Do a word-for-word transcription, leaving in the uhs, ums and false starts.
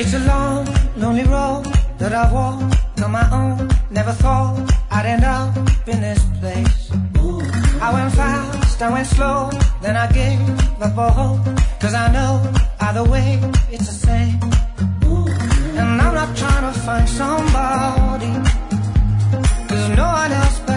It's a long, lonely road that I've walked on my own. Never thought I'd end up in this place. I went fast, I went slow, then I gave up all hope. Cause I know either way it's the same. And I'm not trying to find somebody, cause no one else but